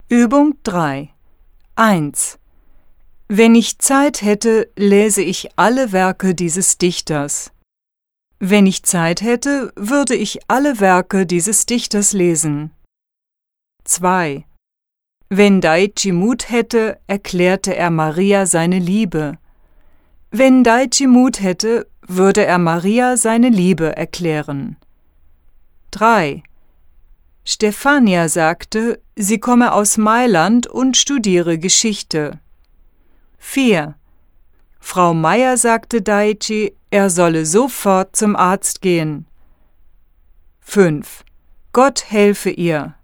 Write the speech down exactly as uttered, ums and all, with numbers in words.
Übung drei. eins. Wenn ich Zeit hätte, läse ich alle Werke dieses Dichters. Wenn ich Zeit hätte, würde ich alle Werke dieses Dichters lesen. zwei. Wenn Daichi Mut hätte, erklärte er Maria seine Liebe. Wenn Daichi Mut hätte, würde er Maria seine Liebe erklären. drei. Stefania sagte, sie komme aus Mailand und studiere Geschichte. vier. Frau Meier sagte Daichi, er solle sofort zum Arzt gehen. fünf. Gott helfe ihr.